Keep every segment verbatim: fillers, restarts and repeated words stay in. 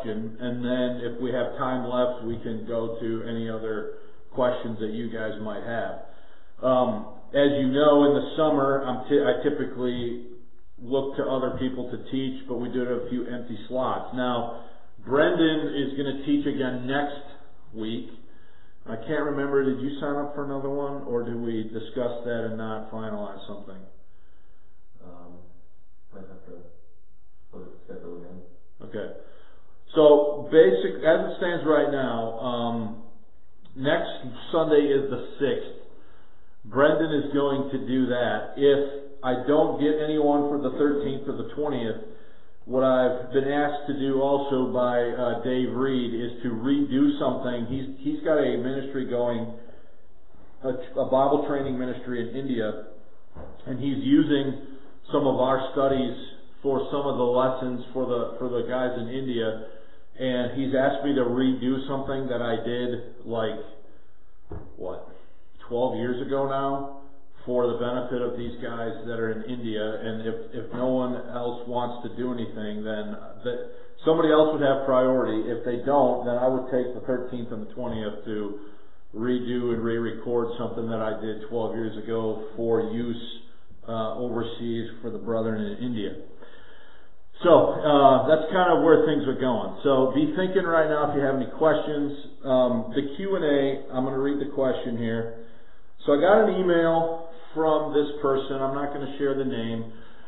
question, and then if we have time left, we can go to any other questions that you guys might have. Um, as you know, in the summer, I'm t- I typically look to other people to teach, but we do have a few empty slots. Now, Brendan is going to teach again next week. I can't remember, did you sign up for another one, or did we discuss that and not finalize something? Um, I'd have to put it schedule again. Okay. So, basic, as it stands right now, um, next Sunday is the sixth. Brendan is going to do that. If I don't get anyone for the thirteenth or the twentieth, what I've been asked to do also by uh, Dave Reed is to redo something. He's he's got a ministry going, a, a Bible training ministry in India, and he's using some of our studies for some of the lessons for the for the guys in India, and he's asked me to redo something that I did like what twelve years ago now, for the benefit of these guys that are in India. And if, if no one else wants to do anything, then that somebody else would have priority. If they don't, then I would take the thirteenth and the twentieth to redo and re-record something that I did twelve years ago for use uh, overseas for the brethren in India. So uh, that's kind of where things are going. So be thinking right now if you have any questions. Um, the Q and A, I'm going to read the question here. So I got an email from this person. I'm not going to share the name.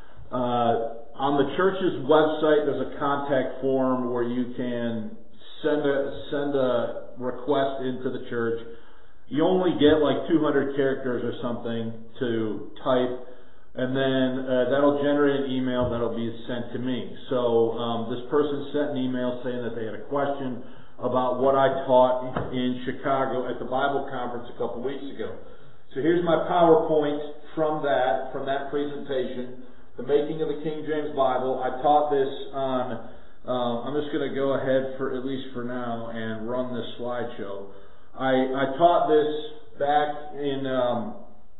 Uh, on the church's website, there's a contact form where you can send a send a request into the church. You only get like two hundred characters or something to type, and then uh, that'll generate an email that'll be sent to me. So um, this person sent an email saying that they had a question about what I taught in Chicago at the Bible conference a couple weeks ago. So here's my PowerPoint from that, from that presentation, The Making of the King James Bible. I taught this on, uh, I'm just going to go ahead for, at least for now, and run this slideshow. I, I taught this back in, um,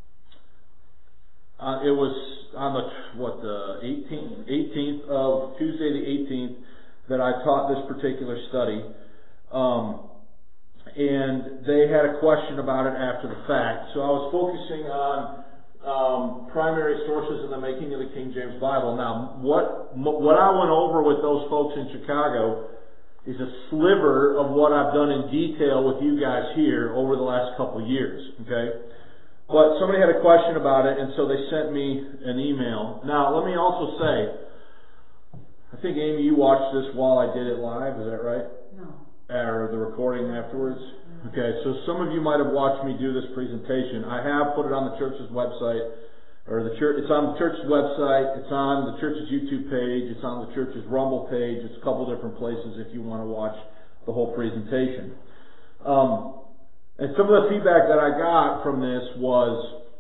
uh, it was on the, what, the eighteenth, eighteenth of, Tuesday the eighteenth, that I taught this particular study. Um, And they had a question about it after the fact. So I was focusing on um, primary sources in the Making of the King James Bible. Now, what what I went over with those folks in Chicago is a sliver of what I've done in detail with you guys here over the last couple of years. Okay, but somebody had a question about it, and so they sent me an email. Now, let me also say, I think Amy, you watched this while I did it live. Is that right? No. Or the recording afterwards? Okay, so some of you might have watched me do this presentation. I have put it on the church's website, or the church. It's on the church's website. It's on the church's YouTube page. It's on the church's Rumble page. It's a couple different places if you want to watch the whole presentation. Um, and some of the feedback that I got from this was,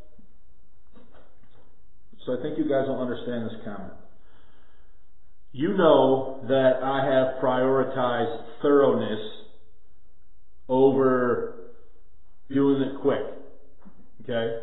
so I think you guys will understand this comment. You know that I have prioritized thoroughness over doing it quick. Okay?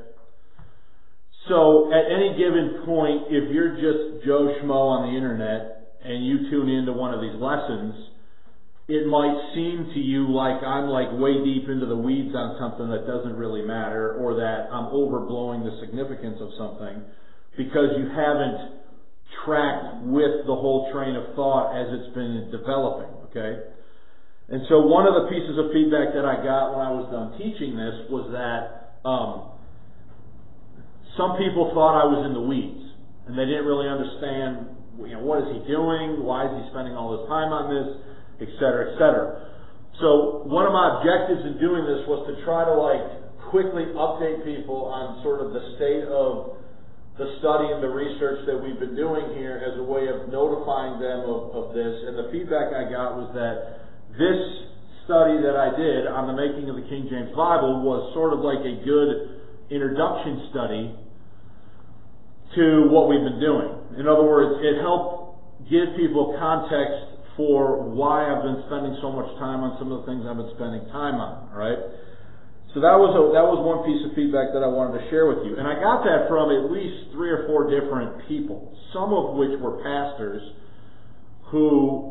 So at any given point, if you're just Joe Schmo on the internet and you tune into one of these lessons, it might seem to you like I'm like way deep into the weeds on something that doesn't really matter, or that I'm overblowing the significance of something because you haven't tracked with the whole train of thought as it's been developing, okay? And so one of the pieces of feedback that I got when I was done teaching this was that um, some people thought I was in the weeds, and they didn't really understand, you know, what is he doing, why is he spending all this time on this, et cetera, et cetera. So one of my objectives in doing this was to try to like quickly update people on sort of the state of the study and the research that we've been doing here as a way of notifying them of, of this. And the feedback I got was that this study that I did on the Making of the King James Bible was sort of like a good introduction study to what we've been doing. In other words, it helped give people context for why I've been spending so much time on some of the things I've been spending time on, all right? So that was a, that was one piece of feedback that I wanted to share with you. And I got that from at least three or four different people, some of which were pastors who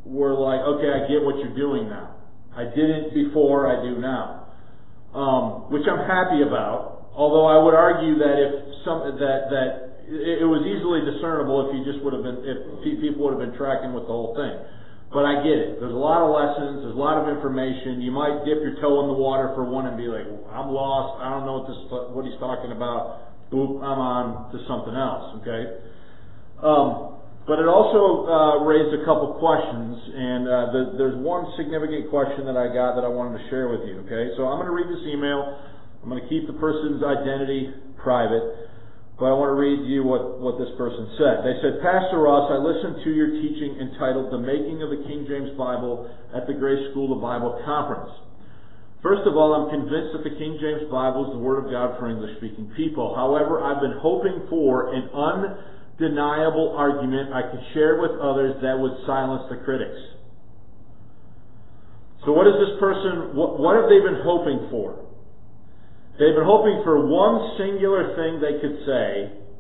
were like, okay, I get what you're doing now. I didn't before, I do now. Um, which I'm happy about. Although I would argue that if some that that it, it was easily discernible if you just would have been if people would have been tracking with the whole thing. But I get it. There's a lot of lessons. There's a lot of information. You might dip your toe in the water for one and be like, I'm lost. I don't know what this what he's talking about. Boop, I'm on to something else. Okay. Um, But it also uh, raised a couple questions, and uh, the, there's one significant question that I got that I wanted to share with you, okay? So I'm going to read this email. I'm going to keep the person's identity private, but I want to read to you what, what this person said. They said, Pastor Ross, I listened to your teaching entitled The Making of the King James Bible at the Grace School of Bible Conference. First of all, I'm convinced that the King James Bible is the Word of God for English-speaking people. However, I've been hoping for an un deniable argument I could share with others that would silence the critics. So what is this person, what, what have they been hoping for? They've been hoping for one singular thing they could say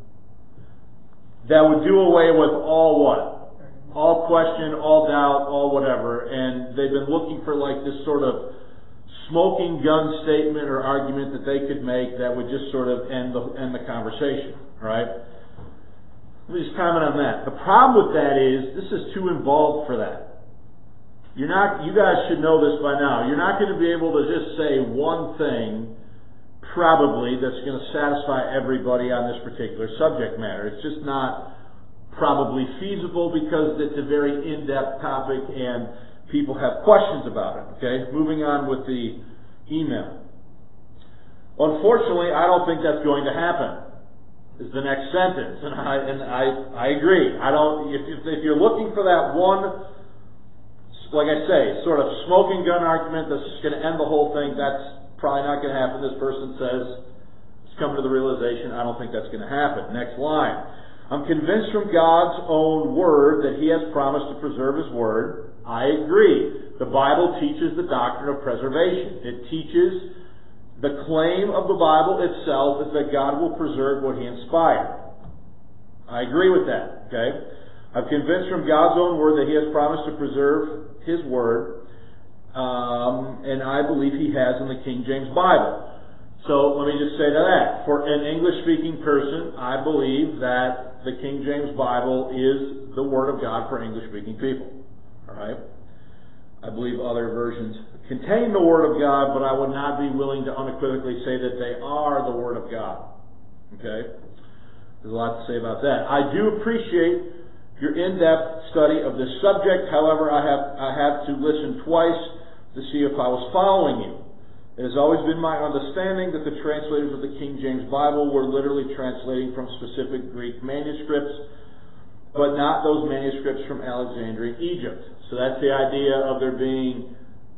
that would do away with all what? All question, all doubt, all whatever. And they've been looking for like this sort of smoking gun statement or argument that they could make that would just sort of end the, end the conversation. Right? Let me just comment on that. The problem with that is this is too involved for that. You're not. You guys should know this by now. You're not going to be able to just say one thing, probably, that's going to satisfy everybody on this particular subject matter. It's just not probably feasible because it's a very in-depth topic and people have questions about it. Okay, moving on with the email. Unfortunately, I don't think that's going to happen. Is the next sentence, and I and I I agree. I don't. If, if if you're looking for that one, like I say, sort of smoking gun argument that's just going to end the whole thing, that's probably not going to happen. This person says, "It's coming to the realization." I don't think that's going to happen. Next line. I'm convinced from God's own word that He has promised to preserve His word. I agree. The Bible teaches the doctrine of preservation. It teaches. The claim of the Bible itself is that God will preserve what He inspired. I agree with that, okay? I'm convinced from God's own word that He has promised to preserve His word, um, and I believe He has in the King James Bible. So let me just say to that. For an English-speaking person, I believe that the King James Bible is the Word of God for English-speaking people. All right? I believe other versions contain the Word of God, but I would not be willing to unequivocally say that they are the Word of God. Okay? There's a lot to say about that. I do appreciate your in-depth study of this subject. However, I have I have to listen twice to see if I was following you. It has always been my understanding that the translators of the King James Bible were literally translating from specific Greek manuscripts, but not those manuscripts from Alexandria, Egypt. So that's the idea of there being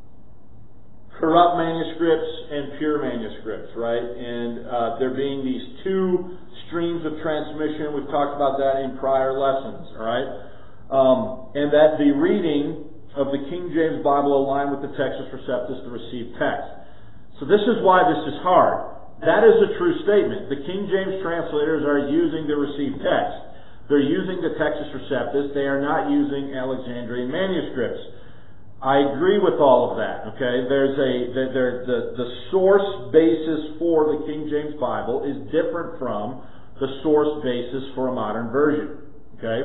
corrupt manuscripts and pure manuscripts, right? And uh, there being these two streams of transmission. We've talked about that in prior lessons, all right? Um, and that the reading of the King James Bible aligned with the Textus Receptus, the received text. So this is why this is hard. That is a true statement. The King James translators are using the received text. They're using the Textus Receptus. They are not using Alexandrian manuscripts. I agree with all of that. Okay, there's a the, there, the the source basis for the King James Bible is different from the source basis for a modern version. Okay,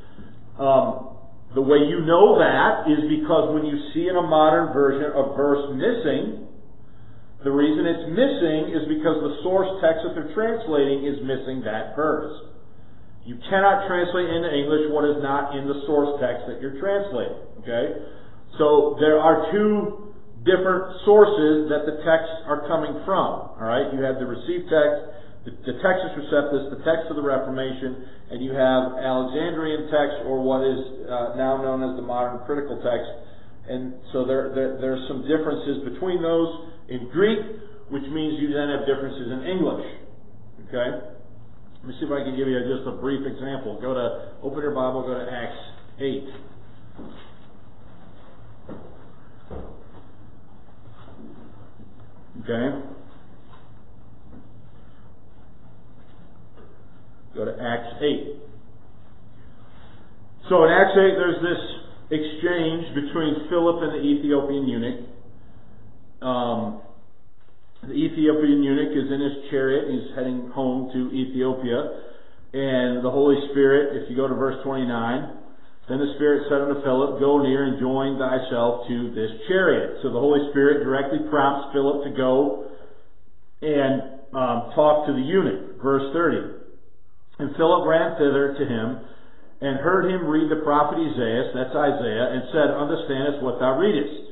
um, the way you know that is because when you see in a modern version a verse missing, the reason it's missing is because the source text that they're translating is missing that verse. You cannot translate into English what is not in the source text that you're translating. Okay? So there are two different sources that the texts are coming from. Alright? You have the received text, the, the Textus Receptus, the text of the Reformation, and you have Alexandrian text, or what is uh, now known as the modern critical text. And so there, there there's some differences between those in Greek, which means you then have differences in English. Okay? Let me see if I can give you just a brief example. Go to, open your Bible, go to Acts eight. Okay? Go to Acts eight. So in Acts eight, there's this exchange between Philip and the Ethiopian eunuch. Um, the Ethiopian eunuch is in his chariot. He's heading home to Ethiopia. And the Holy Spirit, if you go to verse twenty-nine, then the Spirit said unto Philip, Go near and join thyself to this chariot. So the Holy Spirit directly prompts Philip to go and um, talk to the eunuch. Verse thirty. And Philip ran thither to him, and heard him read the prophet Isaiah, that's Isaiah, and said, Understandest what thou readest?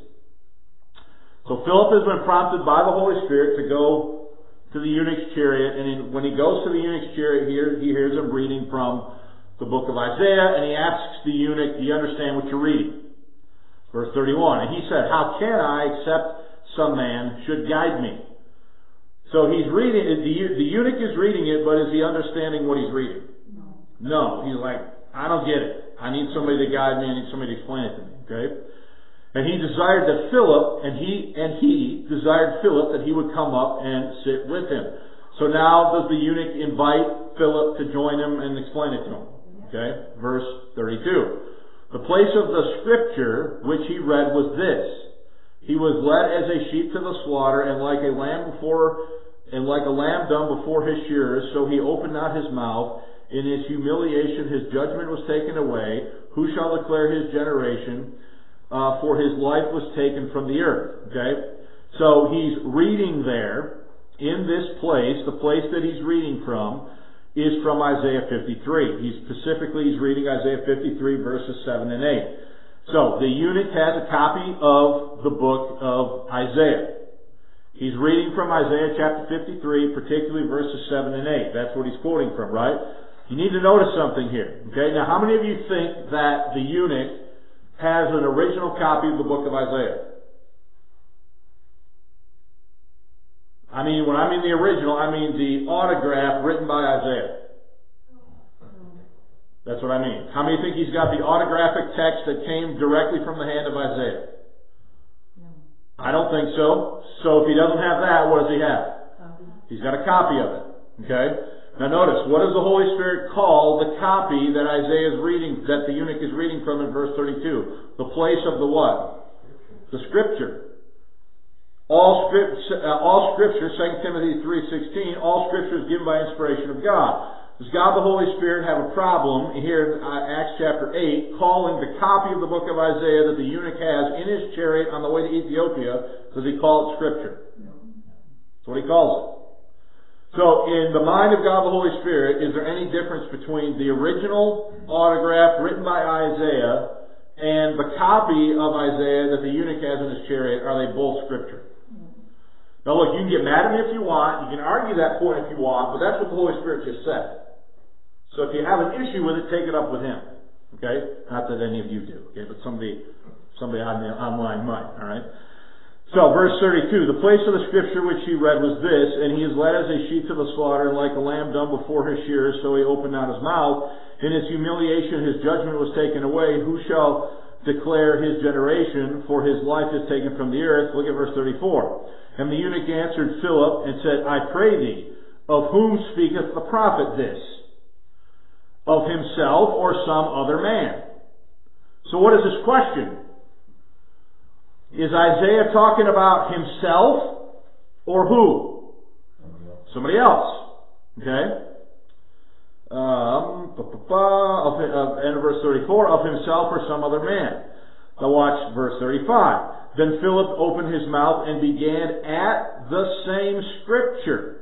So Philip has been prompted by the Holy Spirit to go to the eunuch's chariot, and he, when he goes to the eunuch's chariot here, he hears him reading from the book of Isaiah, and he asks the eunuch, Do you understand what you're reading? Verse thirty-one, and he said, How can I, except some man should guide me? So he's reading it, the, the eunuch is reading it, but is he understanding what he's reading? No. No, he's like, I don't get it. I need somebody to guide me, I need somebody to explain it to me, okay? And he desired that Philip, and he, and he desired Philip that he would come up and sit with him. So now does the eunuch invite Philip to join him and explain it to him? Okay? Verse thirty-two. The place of the scripture which he read was this. He was led as a sheep to the slaughter, and like a lamb before, and like a lamb dumb before his shearers, so he opened not his mouth. In his humiliation his judgment was taken away. Who shall declare his generation? Uh, for his life was taken from the earth. Okay? So he's reading there, in this place, the place that he's reading from is from Isaiah fifty-three. He's specifically, he's reading Isaiah fifty-three verses seven and eight. So, the eunuch has a copy of the book of Isaiah. He's reading from Isaiah chapter fifty-three, particularly verses seven and eight. That's what he's quoting from, right? You need to notice something here. Okay? Now, how many of you think that the eunuch has an original copy of the book of Isaiah? I mean, when I mean the original, I mean the autograph written by Isaiah. That's what I mean. How many think he's got the autographic text that came directly from the hand of Isaiah? No. I don't think so. So if he doesn't have that, what does he have? Copy. He's got a copy of it. Okay? Now notice, what does the Holy Spirit call the copy that Isaiah is reading, that the eunuch is reading from in verse thirty-two? The place of the what? The Scripture. All, script, uh, all Scripture, Second Timothy three sixteen, all Scripture is given by inspiration of God. Does God the Holy Spirit have a problem here in uh, Acts chapter eight calling the copy of the book of Isaiah that the eunuch has in his chariot on the way to Ethiopia? Does he call it Scripture? No. That's what he calls it. So, in the mind of God the Holy Spirit, is there any difference between the original autograph written by Isaiah and the copy of Isaiah that the eunuch has in his chariot? Are they both Scripture? No. Now look, you can get mad at me if you want, you can argue that point if you want, but that's what the Holy Spirit just said. So if you have an issue with it, take it up with him. Okay? Not that any of you do, okay, but somebody somebody on the online might, alright? So, verse thirty-two, the place of the scripture which he read was this, and he is led as a sheep to the slaughter, and like a lamb dumb before his shearers, so he opened not his mouth. In his humiliation his judgment was taken away. Who shall declare his generation? For his life is taken from the earth. Look at verse thirty-four. And the eunuch answered Philip and said, I pray thee, of whom speaketh the prophet this? Of himself or some other man? So what is his question? Is Isaiah talking about himself or who? Somebody else. Okay? Um, of, of, and verse thirty-four, of himself or some other man. Now watch verse thirty-five. Then Philip opened his mouth and began at the same scripture.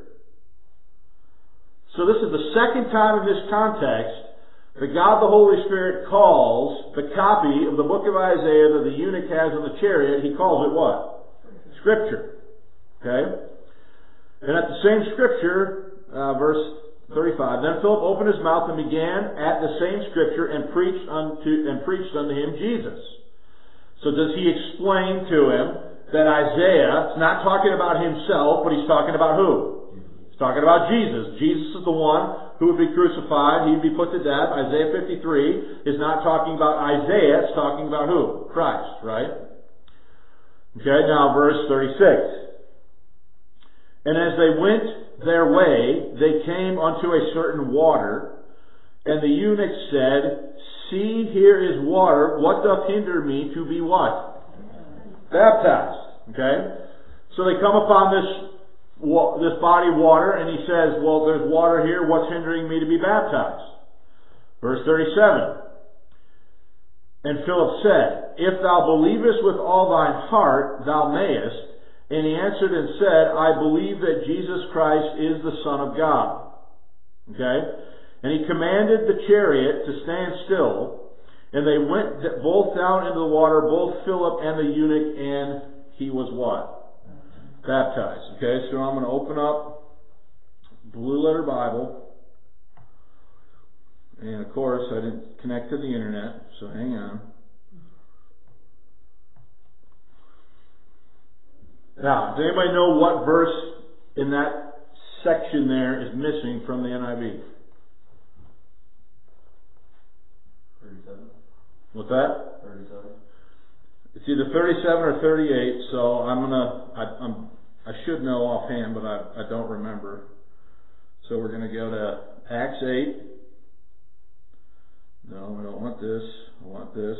So this is the second time in this context that God the Holy Spirit calls the copy of the book of Isaiah that the eunuch has in the chariot, he calls it what? Scripture. Okay? And at the same scripture, uh, verse thirty-five, then Philip opened his mouth and began at the same scripture and preached unto, and preached unto him Jesus. So does he explain to him that Isaiah is not talking about himself, but he's talking about who? He's talking about Jesus. Jesus is the one who would be crucified, he would be put to death. Isaiah fifty-three is not talking about Isaiah, it's talking about who? Christ, right? Okay, now verse thirty-six. And as they went their way, they came unto a certain water, and the eunuch said, See, here is water. What doth hinder me to be what? Baptized. Okay? So they come upon this, this body of water, and he says, well, there's water here. What's hindering me to be baptized? Verse thirty-seven. And Philip said, If thou believest with all thine heart, thou mayest. And he answered and said, I believe that Jesus Christ is the Son of God. Okay? And he commanded the chariot to stand still. And they went both down into the water, both Philip and the eunuch, and he was what? Baptized. Okay, so I'm going to open up Blue Letter Bible. And of course, I didn't connect to the internet, so hang on. Now, does anybody know what verse in that section there is missing from the N I V? thirty-seven. What's that? thirty-seven. It's either thirty-seven or thirty-eight, so I'm gonna, I, I'm, I should know offhand, but I, I don't remember. So we're gonna go to Acts eight. No, I don't want this. I want this.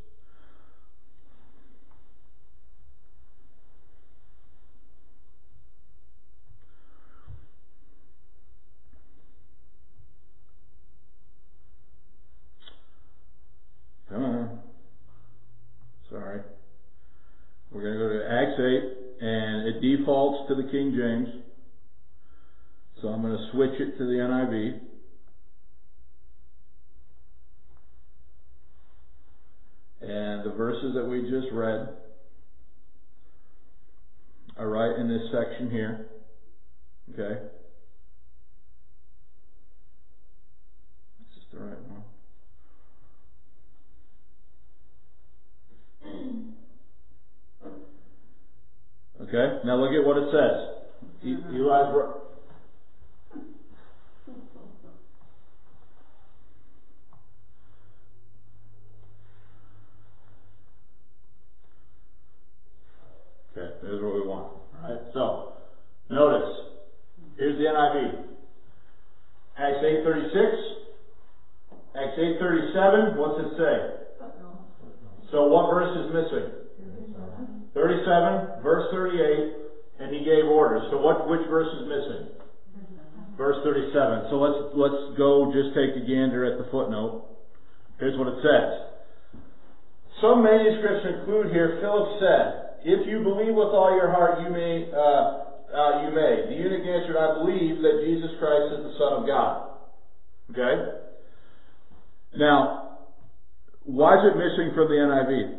Come on. Sorry. We're going to go to Acts eight, and it defaults to the King James. So I'm going to switch it to the N I V. And the verses that we just read are right in this section here. Okay? Is this the right one? Okay? Now look at what it says. E- Eli's right. Okay, here's what we want. Alright, so, notice, here's the N I V. Acts eight thirty-six, Acts eight thirty-seven, what's it say? So what verse is missing? thirty-seven, verse thirty-eight, and he gave orders. So what, which verse is missing? Verse thirty-seven. So let's, let's go just take a gander at the footnote. Here's what it says. Some manuscripts include here, Philip said, If you believe with all your heart, you may, uh, uh, you may. The eunuch answered, I believe that Jesus Christ is the Son of God. Okay? Now, why is it missing from the N I V?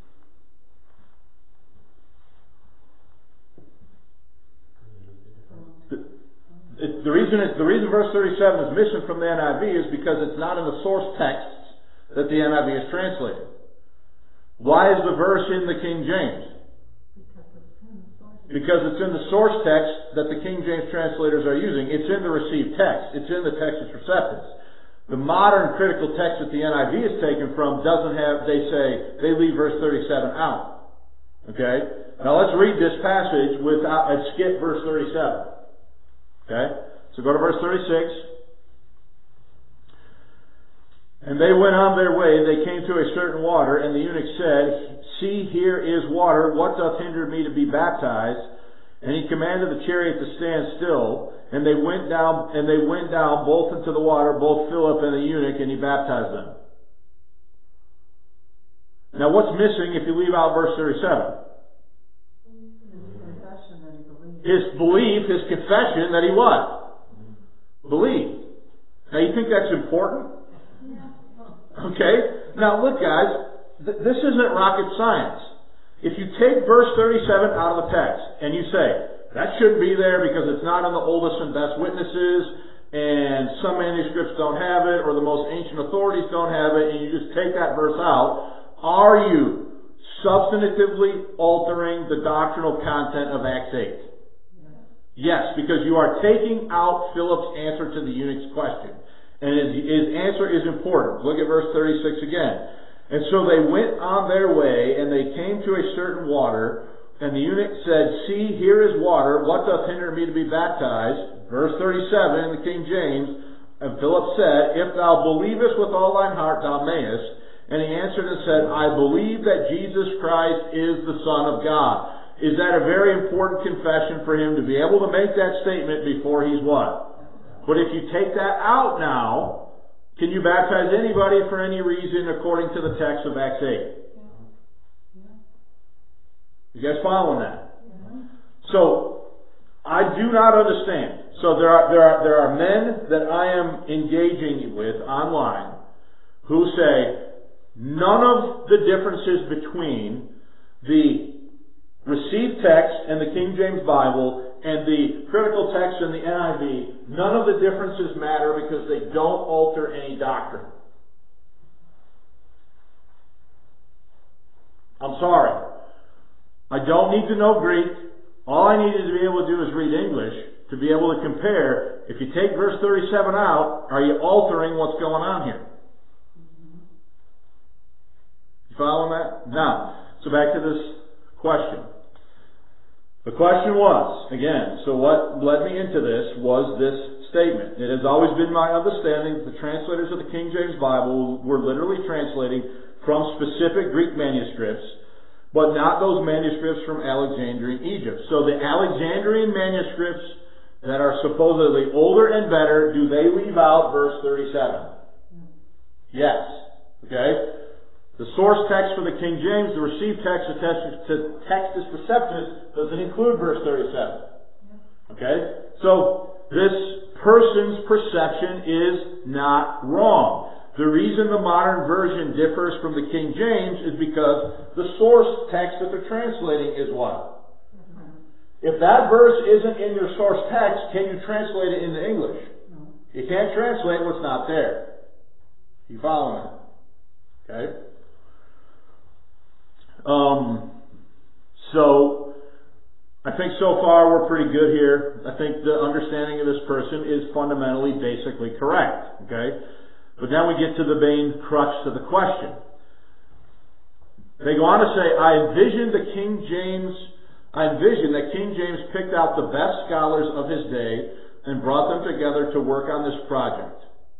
The, it, the reason it, the reason verse thirty-seven is missing from the N I V is because it's not in the source texts that the N I V is translated. Why is the verse in the King James? Because it's in the source text that the King James translators are using. It's in the received text. It's in the Textus Receptus. The modern critical text that the N I V is taken from doesn't have, they say, they leave verse thirty-seven out. Okay? Now let's read this passage without, and skip verse thirty-seven. Okay? So go to verse thirty-six. And they went on their way, they came to a certain water, and the eunuch said, See, here is water, what doth hinder me to be baptized? And he commanded the chariot to stand still, and they went down, and they went down both into the water, both Philip and the eunuch, and he baptized them. Now what's missing if you leave out verse thirty-seven? His belief, his confession that he what? Believed. Now you think that's important? Okay? Now look guys, th- this isn't rocket science. If you take verse thirty-seven out of the text, and you say, that shouldn't be there because it's not in the oldest and best witnesses, and some manuscripts don't have it, or the most ancient authorities don't have it, and you just take that verse out, are you substantively altering the doctrinal content of Acts eight? Yes, because you are taking out Philip's answer to the eunuch's question. And his, his answer is important. Look at verse thirty-six again. And so they went on their way, and they came to a certain water, and the eunuch said, See, here is water, what doth hinder me to be baptized? Verse thirty-seven in the King James, And Philip said, If thou believest with all thine heart, thou mayest. And he answered and said, I believe that Jesus Christ is the Son of God. Is that a very important confession for him to be able to make that statement before he's what? But if you take that out now, can you baptize anybody for any reason according to the text of Acts eight? You guys following that? So, I do not understand. So there are, there are, there are men that I am engaging with online who say, none of the differences between the received text and the King James Bible and the critical text in the N I V, none of the differences matter because they don't alter any doctrine. I'm sorry. I don't need to know Greek. All I needed to be able to do is read English to be able to compare. If you take verse thirty-seven out, are you altering what's going on here? Following that? Now, so back to this question. The question was, again, so what led me into this was this statement. It has always been my understanding that the translators of the King James Bible were literally translating from specific Greek manuscripts, but not those manuscripts from Alexandrian Egypt. So the Alexandrian manuscripts that are supposedly older and better, do they leave out verse thirty-seven? Yes. Okay? The source text for the King James, the received text, the Textus Receptus, doesn't include verse thirty-seven. Okay? So, this person's perception is not wrong. The reason the modern version differs from the King James is because the source text that they're translating is what? If that verse isn't in your source text, can you translate it into English? You can't translate what's not there. You following me? Okay? Um, so, I think so far we're pretty good here. I think the understanding of this person is fundamentally, basically correct. Okay? But now we get to the main crux of the question. They go on to say, I envision the King James, I envision that King James picked out the best scholars of his day and brought them together to work on this project.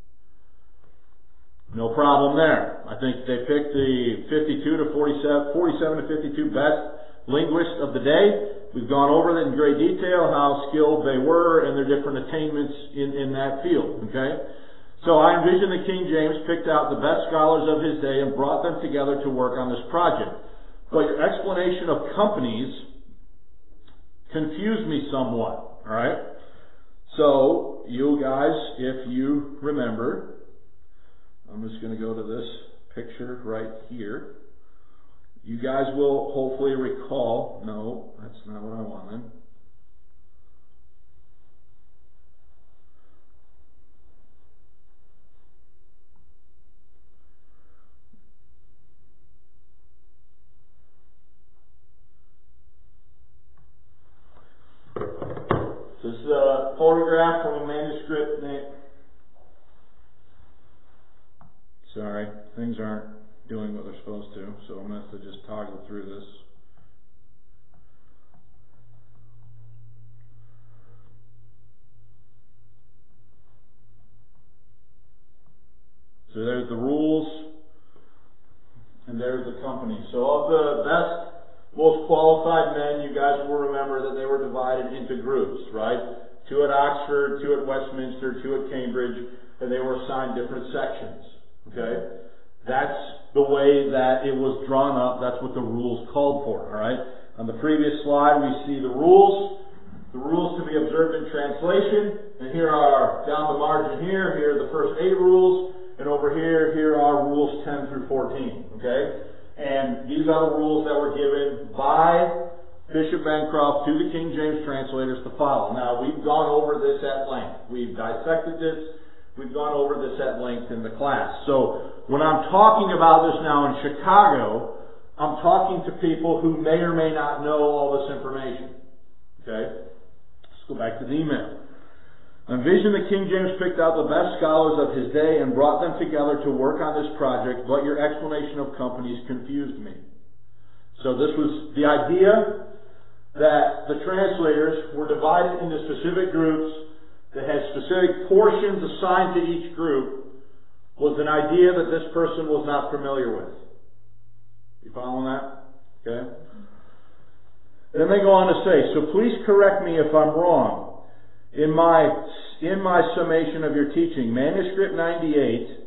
No problem there. I think they picked the fifty-two to forty-seven, forty-seven to fifty-two best linguists of the day. We've gone over that in great detail, how skilled they were and their different attainments in, in that field. Okay? So I envision the King James picked out the best scholars of his day and brought them together to work on this project. But your explanation of companies confused me somewhat. Alright? So, you guys, if you remember, I'm just going to go to this picture right here. You guys will hopefully recall, no, that's not what I wanted. This is a photograph from a manuscript named... Sorry, things aren't doing what they're supposed to, so I'm going to have to just toggle through this. So there's the rules, and there's the company. So of the best, most qualified men, you guys will remember that they were divided into groups, right? Two at Oxford, two at Westminster, two at Cambridge, and they were assigned different sections. Okay? That's the way that it was drawn up. That's what the rules called for. Alright? On the previous slide, we see the rules. The rules to be observed in translation. And here are, down the margin here, here are the first eight rules. And over here, here are rules ten through fourteen. Okay? And these are the rules that were given by Bishop Bancroft to the King James translators to follow. Now, we've gone over this at length. We've dissected this. We've gone over this at length in the class. So, when I'm talking about this now in Chicago, I'm talking to people who may or may not know all this information. Okay? Let's go back to the email. Envision the King James picked out the best scholars of his day and brought them together to work on this project, but your explanation of companies confused me. So this was the idea that the translators were divided into specific groups that had specific portions assigned to each group was an idea that this person was not familiar with. You following that? Okay. Then they go on to say, so please correct me if I'm wrong. In my, in my summation of your teaching, manuscript ninety-eight,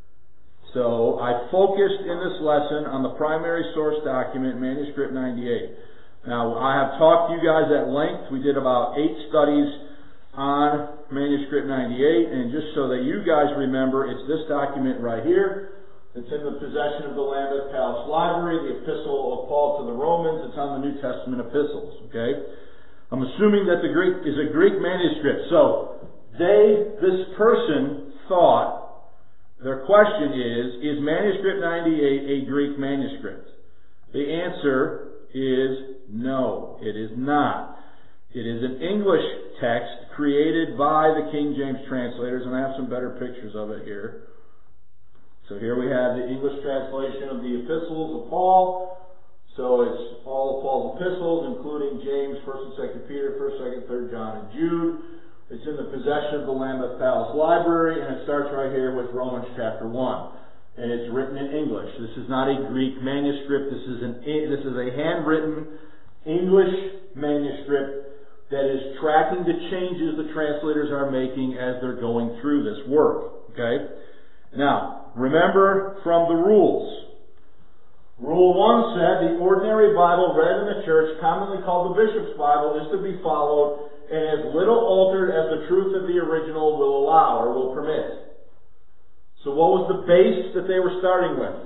so I focused in this lesson on the primary source document, manuscript ninety-eight. Now, I have talked to you guys at length. We did about eight studies on manuscript ninety-eight, and just so that you guys remember, it's this document right here. It's in the possession of the Lambeth Palace Library, the epistle of Paul to the Romans. It's on the New Testament epistles, okay? I'm assuming that the Greek is a Greek manuscript. So, they, this person thought, their question is, is manuscript ninety-eight a Greek manuscript? The answer is no, it is not. It is an English text created by the King James translators, and I have some better pictures of it here. So here we have the English translation of the epistles of Paul. So it's all of Paul's epistles, including James, First and Second Peter, First, Second, Third John, and Jude. It's in the possession of the Lambeth Palace Library, and it starts right here with Romans chapter one. And it's written in English. This is not a Greek manuscript. This is an this is a handwritten English manuscript that is tracking the changes the translators are making as they're going through this work. Okay? Now, remember from the rules. Rule one said the ordinary Bible read in the church, commonly called the Bishop's Bible, is to be followed and as little altered as the truth of the original will allow or will permit. So what was the base that they were starting with?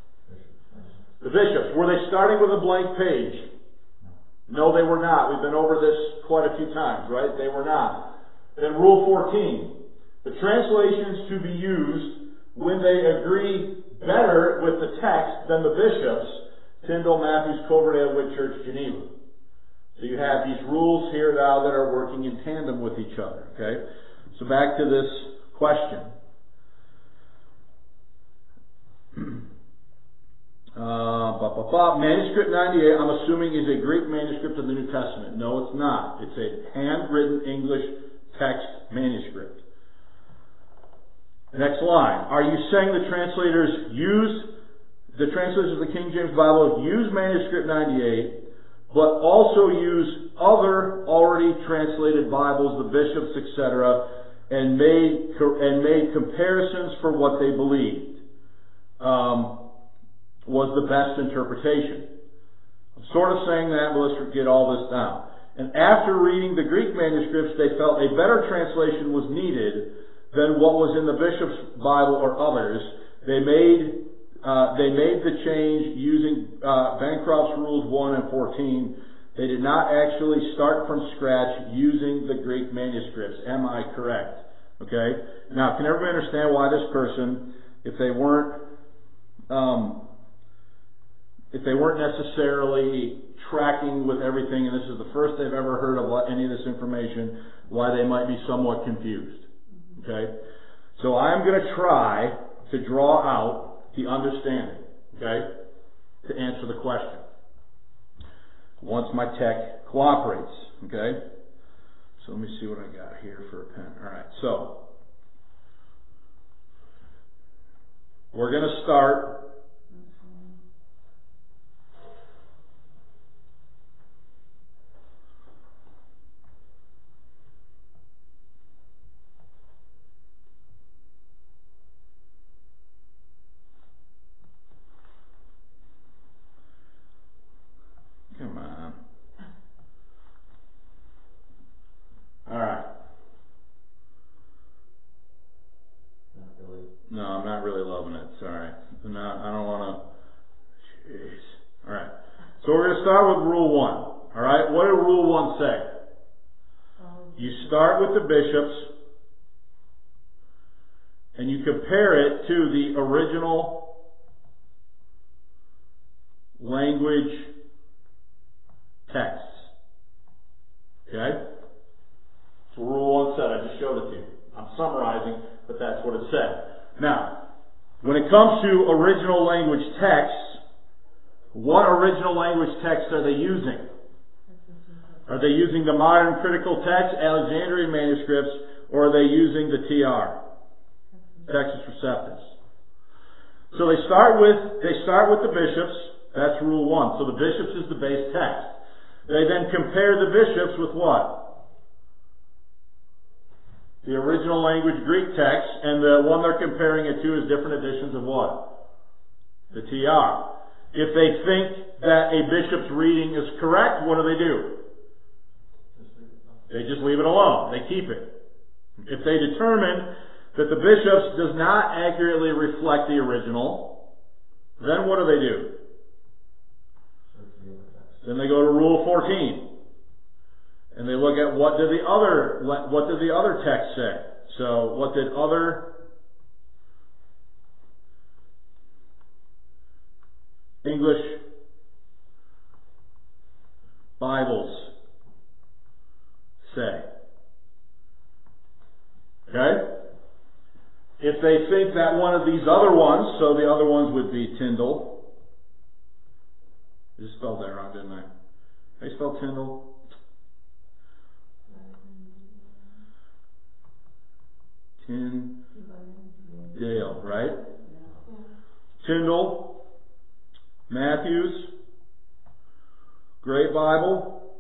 The bishops. Were they starting with a blank page? No, they were not. We've been over this quite a few times, right? They were not. Then Rule fourteen. The translations to be used when they agree better with the text than the bishops, Tyndale, Matthews, Coverdale, Whitchurch, Geneva. So you have these rules here now that are working in tandem with each other. Okay? So back to this question. uh, bah, bah, bah. Manuscript ninety-eight, I'm assuming, is a Greek manuscript of the New Testament. No, it's not. It's a handwritten English text manuscript. Next line. Are you saying the translators used, the translators of the King James Bible use manuscript ninety-eight, but also use other already translated Bibles, the bishops, et cetera, and made and made comparisons for what they believed um, was the best interpretation? I'm sort of saying that, but let's get all this down. And after reading the Greek manuscripts, they felt a better translation was needed than what was in the Bishop's Bible or others. They made uh, they made the change using uh, Bancroft's Rules one and fourteen. They did not actually start from scratch using the Greek manuscripts. Am I correct? Okay. Now, can everybody understand why this person, if they weren't um, if they weren't necessarily tracking with everything, and this is the first they've ever heard of any of this information, why they might be somewhat confused? Okay? So I'm going to try to draw out the understanding, okay, to answer the question. Once my tech cooperates, okay? So let me see what I got here for a pen. All right, so we're going to start Come on. All right. Not really. No, I'm not really loving it. It's all right. No, I don't want to. Jeez. All right. So we're going to start with Rule one. All right. What did Rule one say? Um, You start with the bishops, and you compare it to the original language texts. Okay? So Rule one said. I just showed it to you. I'm summarizing, but that's what it said. Now, when it comes to original language texts, what original language texts are they using? Are they using the modern critical text, Alexandrian manuscripts, or are they using the T R, Textus Receptus? So they start with they start with the bishops. That's rule one. So the bishops is the base text. They then compare the bishops with what? The original language Greek text, and the one they're comparing it to is different editions of what? The T R. If they think that a bishop's reading is correct, what do they do? They just leave it alone. They keep it. If they determine that the bishops does not accurately reflect the original, then what do they do? Then they go to Rule fourteen, and they look at what did the other what did the other text say. So what did other English Bibles say? Okay? If they think that one of these other ones, so the other ones would be Tyndale. I just spelled that wrong, didn't I? I spelled Tyndale. Tyndale, right? Tyndale, Matthews, Great Bible,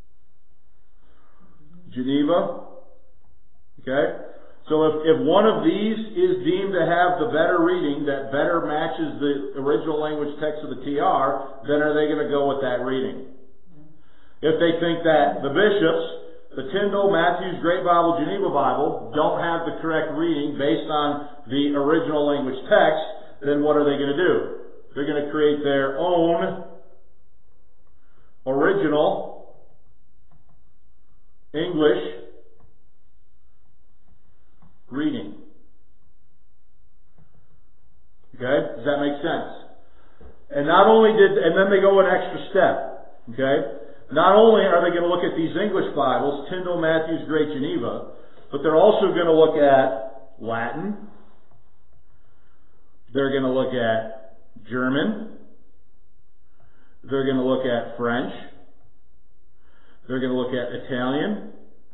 Geneva. Okay? So if, if one of these is deemed to have the better reading that better matches the original language text of the T R, then are they going to go with that reading? If they think that the bishops, the Tyndale, Matthews, Great Bible, Geneva Bible, don't have the correct reading based on the original language text, then what are they going to do? They're going to create their own original English reading. Okay? Does that make sense? And not only did, and then they go an extra step. Okay? Not only are they going to look at these English Bibles, Tyndale, Matthews, Great Geneva, but they're also going to look at Latin. They're going to look at German. They're going to look at French. They're going to look at Italian.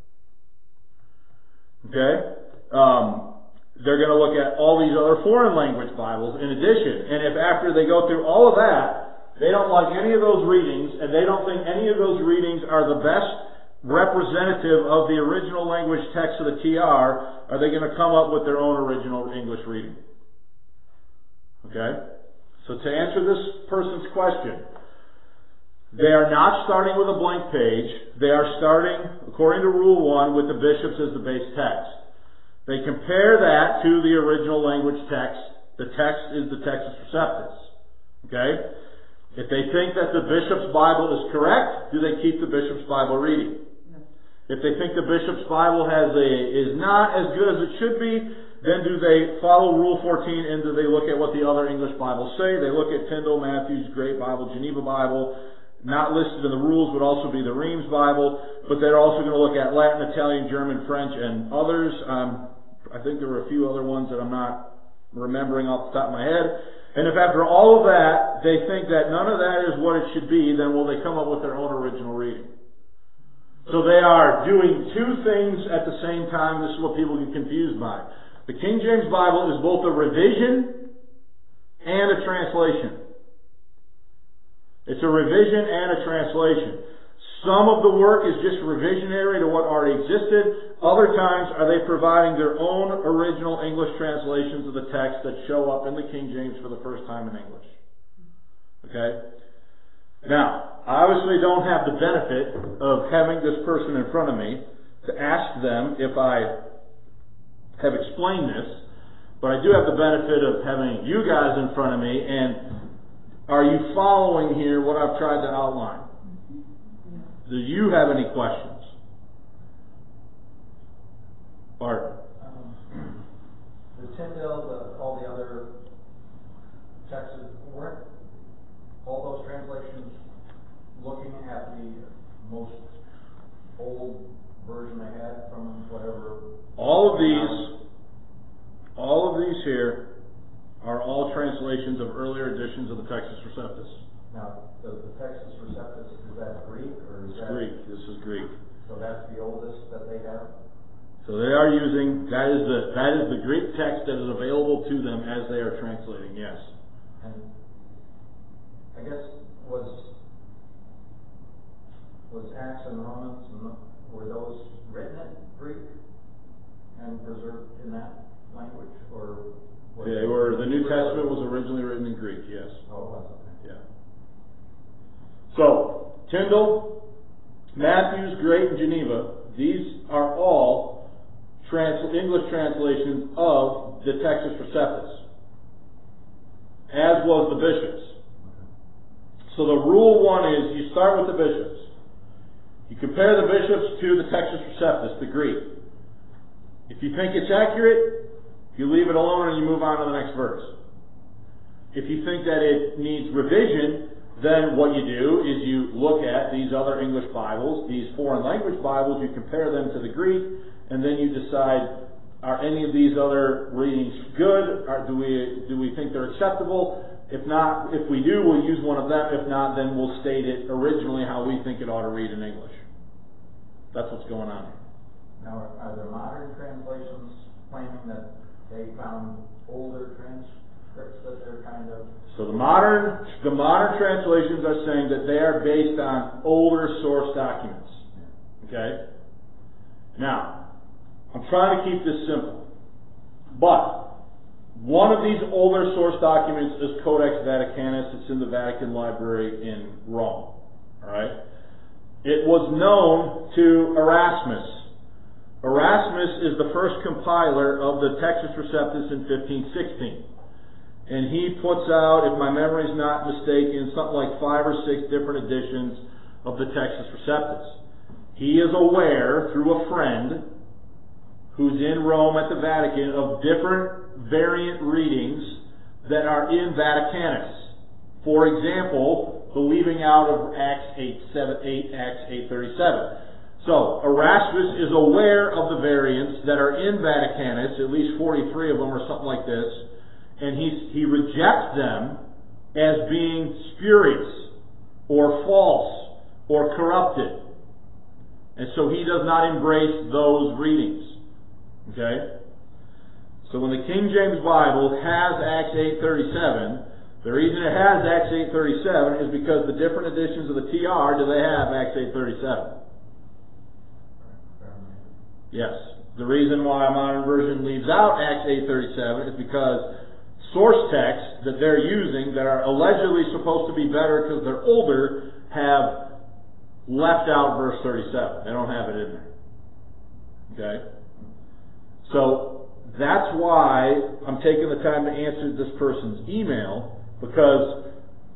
Okay? Um, they're going to look at all these other foreign language Bibles in addition. And if after they go through all of that, they don't like any of those readings, and they don't think any of those readings are the best representative of the original language text of the T R, are they going to come up with their own original English reading? Okay? So to answer this person's question, they are not starting with a blank page. They are starting, according to Rule one, with the bishops as the base text. They compare that to the original language text. The text is the Textus Receptus. Okay? If they think that the bishop's Bible is correct, do they keep the bishop's Bible reading? No. If they think the bishop's Bible has a is not as good as it should be, then do they follow Rule fourteen and do they look at what the other English Bibles say? They look at Tyndale, Matthews, Great Bible, Geneva Bible. Not listed in the rules would also be the Reims Bible, but they're also going to look at Latin, Italian, German, French, and others. Um, I think there were a few other ones that I'm not remembering off the top of my head. And if after all of that, they think that none of that is what it should be, then will they come up with their own original reading? So they are doing two things at the same time. This is what people get confused by. The King James Bible is both a revision and a translation. It's a revision and a translation. Some of the work is just revisionary to what already existed. Other times are they providing their own original English translations of the text that show up in the King James for the first time in English. Okay? Now, I obviously don't have the benefit of having this person in front of me to ask them if I have explained this, but I do have the benefit of having you guys in front of me, and are you following here what I've tried to outline? Do you have any questions? Bart? Um, the Tyndale, the, all the other texts, weren't all those translations looking at the most old version they had from whatever? All of these, all of these here are all translations of earlier editions of the Textus Receptus. Now, the, the Textus Receptus, is that Greek or is It's that? Greek. This is Greek. So that's the oldest that they have? So they are using, that is the, that is the Greek text that is available to them as they are translating, yes. And I guess was, was Acts and Romans, were those written in Greek and preserved in that language, or? Was They were, the New Testament was originally written in Greek, yes. Oh, it was, okay. Yeah. So, Tyndale, Matthews, Great, and Geneva, these are all trans- English translations of the Textus Receptus, as was the bishops. So the rule one is you start with the bishops. You compare the bishops to the Textus Receptus, the Greek. If you think it's accurate, you leave it alone and you move on to the next verse. If you think that it needs revision, then what you do is you look at these other English Bibles, these foreign language Bibles, you compare them to the Greek, and then you decide, are any of these other readings good? Or do we do we think they're acceptable? If not, if we do, we'll use one of them. If not, then we'll state it originally how we think it ought to read in English. That's what's going on here. Now, are there modern translations claiming that they found older transcripts that they're kind of... So the modern, the modern translations are saying that they are based on older source documents. Okay? Now, I'm trying to keep this simple. But, one of these older source documents is Codex Vaticanus. It's in the Vatican Library in Rome. Alright? It was known to Erasmus. Erasmus is the first compiler of the Textus Receptus in fifteen sixteen. And he puts out, if my memory is not mistaken, something like five or six different editions of the Textus Receptus. He is aware, through a friend who's in Rome at the Vatican, of different variant readings that are in Vaticanus. For example, the leaving out of Acts eight seven eight, Acts eight thirty-seven. So, Erasmus is aware of the variants that are in Vaticanus, at least forty-three of them or something like this, and he, he rejects them as being spurious, or false, or corrupted. And so he does not embrace those readings. Okay? So when the King James Bible has Acts eight thirty-seven, the reason it has Acts eight thirty-seven is because the different editions of the T R, do they have Acts eight thirty-seven? Yes. The reason why a modern version leaves out Acts eight thirty-seven is because source texts that they're using that are allegedly supposed to be better because they're older have left out verse thirty-seven. They don't have it in there. Okay? So, that's why I'm taking the time to answer this person's email, because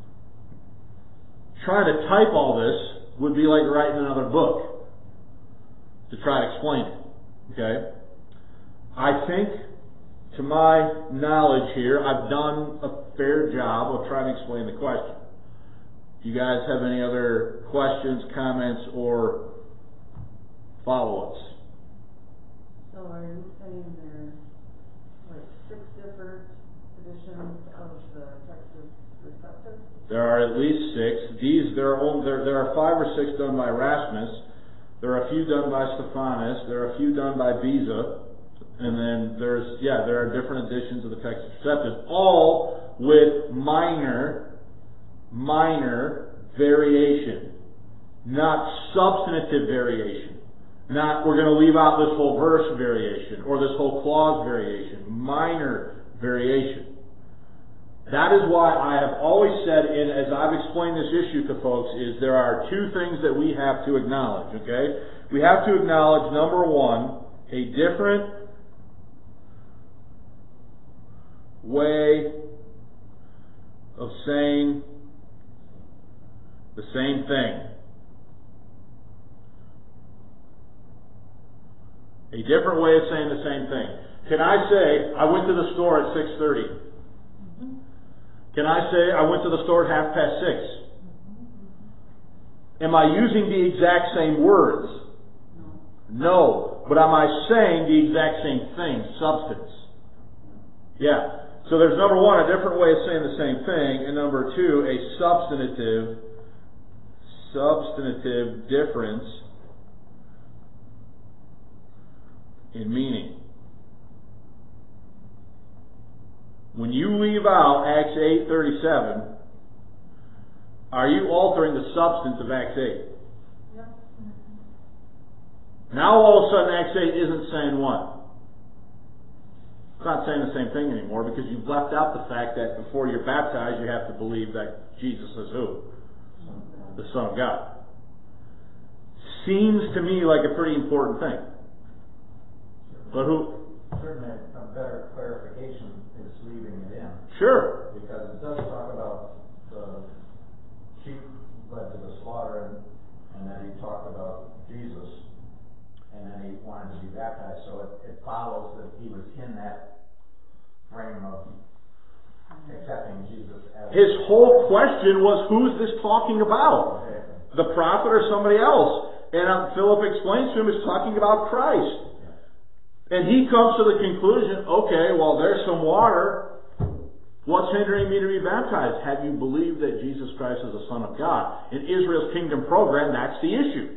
trying to type all this would be like writing another book to try to explain it. Okay? I think, to my knowledge here, I've done a fair job of trying to explain the question. Do you guys have any other questions, comments, or follow-ups? So are you saying there's like six different editions of the Textus Receptus? There are at least six. These there are only, there, there are five or six done by Erasmus. There are a few done by Stephanus. There are a few done by Beza. And then there's, yeah, there are different editions of the Textus Receptus, all with minor, minor variation. Not substantive variation. Not, we're going to leave out this whole verse variation, or this whole clause variation. Minor variation. That is why I have always said, and as I've explained this issue to folks, is there are two things that we have to acknowledge, okay? We have to acknowledge, number one, a different way of saying the same thing. A different way of saying the same thing. Can I say, I went to the store at six thirty? Mm-hmm. Can I say, I went to the store at half past six? Mm-hmm. Am I using the exact same words? No. No. But am I saying the exact same thing, substance? Yeah. So there's number one, a different way of saying the same thing, and number two, a substantive, substantive difference in meaning. When you leave out Acts eight thirty-seven, are you altering the substance of Acts eight? Yep. Now all of a sudden Acts eight isn't saying what? It's not saying the same thing anymore because you've left out the fact that before you're baptized you have to believe that Jesus is who? The Son of God. Seems to me like a pretty important thing. But who? Certainly a better clarification is leaving it in. Sure. Because it does talk about the sheep led to the slaughter, and, and then he talked about Jesus, and then he wanted to be baptized. So it, it follows that he was in that frame of accepting Jesus as... His whole question was, who's this talking about? Exactly. The prophet or somebody else? And uh, Philip explains to him it's talking about Christ. And he comes to the conclusion, okay, well, there's some water. What's hindering me to be baptized? Have you believed that Jesus Christ is the Son of God? In Israel's kingdom program, that's the issue.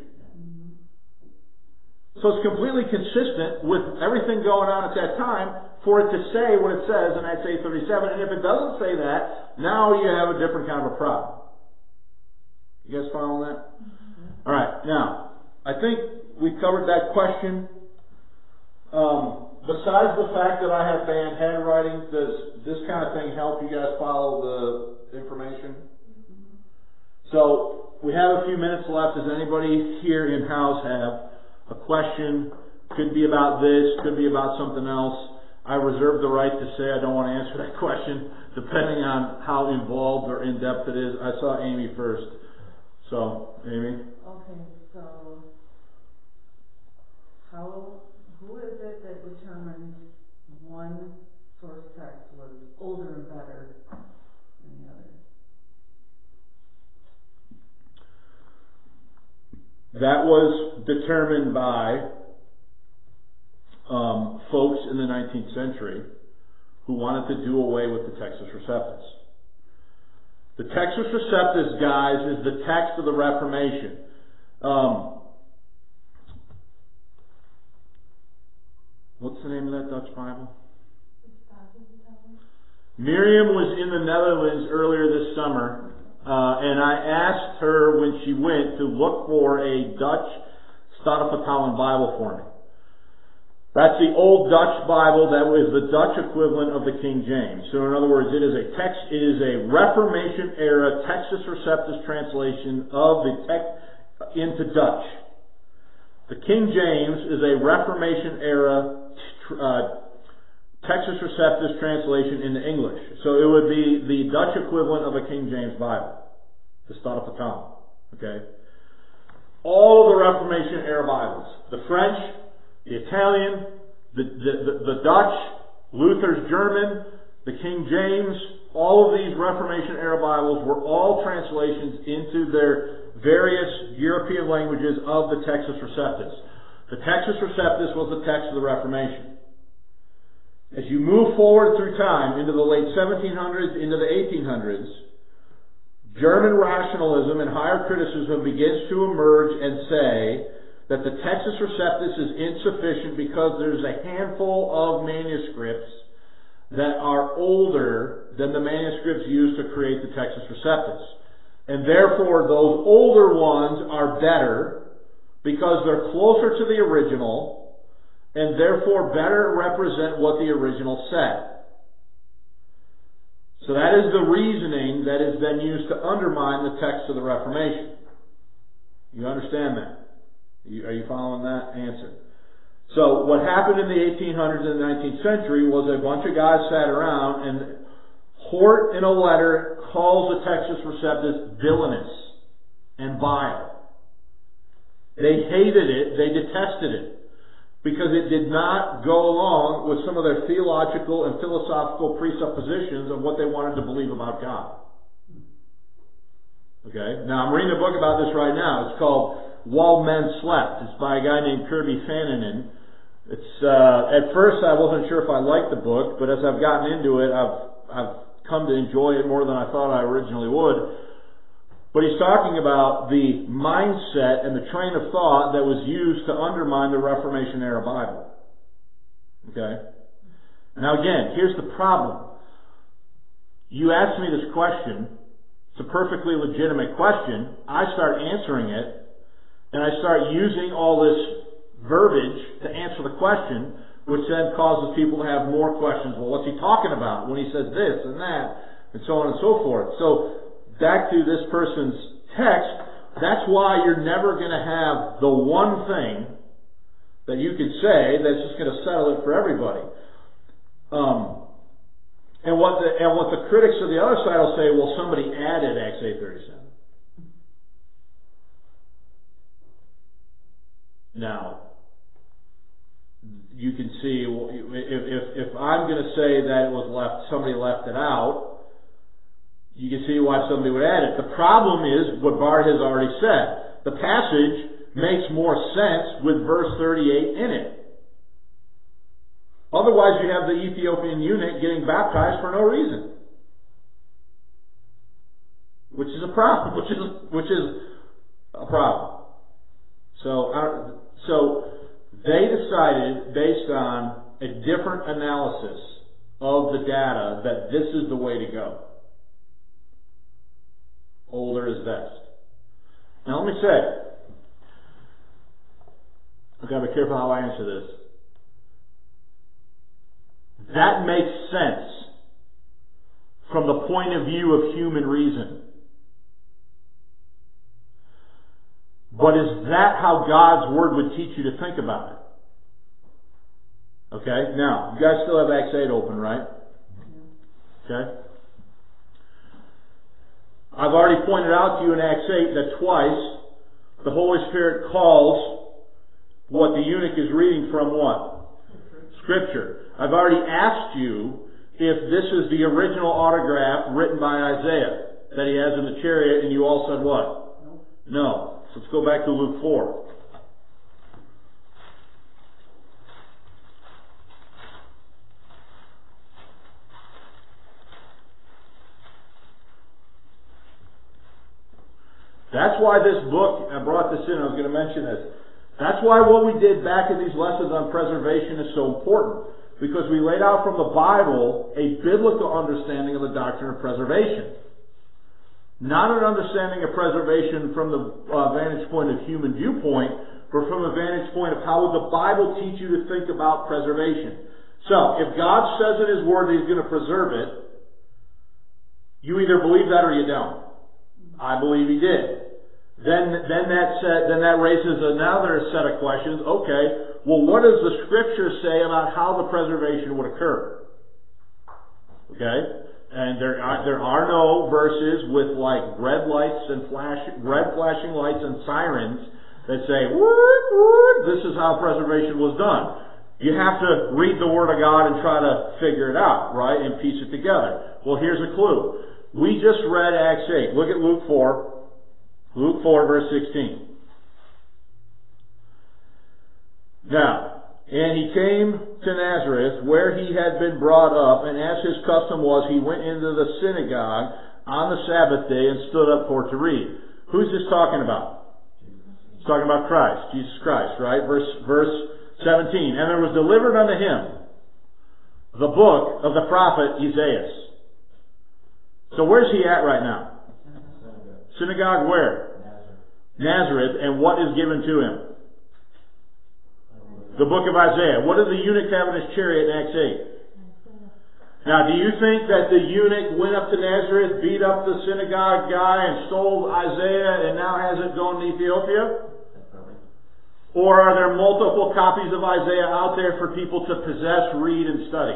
So it's completely consistent with everything going on at that time for it to say what it says in Acts eight thirty-seven. And if it doesn't say that, now you have a different kind of a problem. You guys following that? All right. Now, I think we covered that question. Um, besides the fact that I have banned handwriting, does this kind of thing help you guys follow the information? So, we have a few minutes left. Does anybody here in-house have a question? Could be about this, could be about something else. I reserve the right to say I don't want to answer that question, depending on how involved or in-depth it is. I saw Amy first. So, Amy? Okay, so how, who is it that determined one source text was older and better than the other? That was determined by um, folks in the nineteenth century who wanted to do away with the Textus Receptus. The Textus Receptus, guys, is the text of the Reformation. Um, what's the name of that Dutch Bible? Miriam was in the Netherlands earlier this summer, uh, and I asked her when she went to look for a Dutch Statenvertaling Bible for me. That's the old Dutch Bible that was the Dutch equivalent of the King James. So in other words, it is a text, it is a Reformation era Textus Receptus translation of the text into Dutch. The King James is a Reformation era uh, Textus Receptus translation into English. So it would be the Dutch equivalent of a King James Bible, the Statenvertaling. Okay? All of the Reformation era Bibles, the French, the Italian, the, the, the, the Dutch, Luther's German, the King James, all of these Reformation era Bibles were all translations into their various European languages of the Textus Receptus. The Textus Receptus was the text of the Reformation. As you move forward through time into the late seventeen hundreds, into the eighteen hundreds, German rationalism and higher criticism begins to emerge and say that the Textus Receptus is insufficient because there's a handful of manuscripts that are older than the manuscripts used to create the Textus Receptus. And therefore, those older ones are better because they're closer to the original and therefore better represent what the original said. So that is the reasoning that is then used to undermine the text of the Reformation. You understand that? Are you following that answer? So what happened in the eighteen hundreds and the nineteenth century was a bunch of guys sat around, and Hort in a letter calls the Textus Receptus villainous and vile. They hated it, they detested it, because it did not go along with some of their theological and philosophical presuppositions of what they wanted to believe about God. Okay? Now I'm reading a book about this right now. It's called While Men Slept. It's by a guy named Kirby Fannin. It's uh, at first I wasn't sure if I liked the book, but as I've gotten into it, I've I've come to enjoy it more than I thought I originally would. But he's talking about the mindset and the train of thought that was used to undermine the Reformation era Bible. Okay? Now again, here's the problem. You asked me this question. It's a perfectly legitimate question. I start answering it, and I start using all this verbiage to answer the question, which then causes people to have more questions. Well, what's he talking about when he says this and that, and so on and so forth. So, back to this person's text, that's why you're never going to have the one thing that you could say that's just going to settle it for everybody. Um, and what the and what the critics of the other side will say, well, somebody added Acts eight thirty-seven. Now, you can see if if, if I'm going to say that it was left, somebody left it out, you can see why somebody would add it. The problem is what Bart has already said. The passage makes more sense with verse thirty-eight in it. Otherwise, you have the Ethiopian eunuch getting baptized for no reason, which is a problem. Which is which is a problem. So, our, so they decided based on a different analysis of the data that this is the way to go. Older is best. Now, let me say, I've got to be careful how I answer this. That makes sense from the point of view of human reason. But is that how God's Word would teach you to think about it? Okay? Now, you guys still have Acts eight open, right? Okay? I've already pointed out to you in Acts eight that twice the Holy Spirit calls what the eunuch is reading from what? Scripture. I've already asked you if this is the original autograph written by Isaiah that he has in the chariot, and you all said what? No. No. So let's go back to Luke four. That's why this book, I brought this in, I was going to mention this. That's why what we did back in these lessons on preservation is so important. Because we laid out from the Bible a biblical understanding of the doctrine of preservation. Not an understanding of preservation from the uh, vantage point of human viewpoint, but from a vantage point of how would the Bible teach you to think about preservation. So, if God says in His Word that He's going to preserve it, you either believe that or you don't. I believe He did. Then, then that said, then that raises another set of questions. Okay. Well, what does the Scripture say about how the preservation would occur? Okay? And there are, there are no verses with like red lights and flash, red flashing lights and sirens that say, word, word, this is how preservation was done. You have to read the Word of God and try to figure it out, right? And piece it together. Well, here's a clue. We just read Acts eight. Look at Luke four. Luke four, verse sixteen. Now, and he came to Nazareth, where he had been brought up, and as his custom was, he went into the synagogue on the Sabbath day and stood up for to read. Who's this talking about? It's talking about Christ, Jesus Christ, right? Verse, verse seventeen. And there was delivered unto him the book of the prophet Isaiah. So where's he at right now? Synagogue. Synagogue where? Nazareth. Nazareth. And what is given to him? The book of Isaiah. What did the eunuch have in his chariot in Acts eight? Now, do you think that the eunuch went up to Nazareth, beat up the synagogue guy, and stole Isaiah, and now has it going to Ethiopia? Or are there multiple copies of Isaiah out there for people to possess, read, and study?